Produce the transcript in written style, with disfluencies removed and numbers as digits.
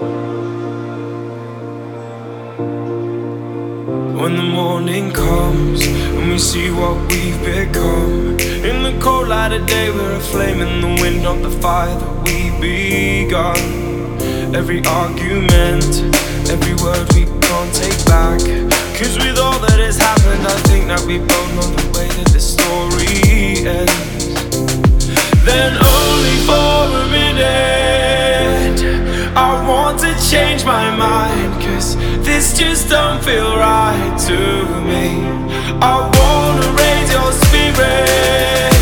When the morning comes and we see what we've become, in the cold light of day we're a flame in the wind of the fire that we begun. Every argument, every word we can't take back, 'cause with all that has happened I think that we both know the way that this story ends. Then only for a minute I want to change my mind, 'cause this just don't feel right to me. I wanna raise your spirit.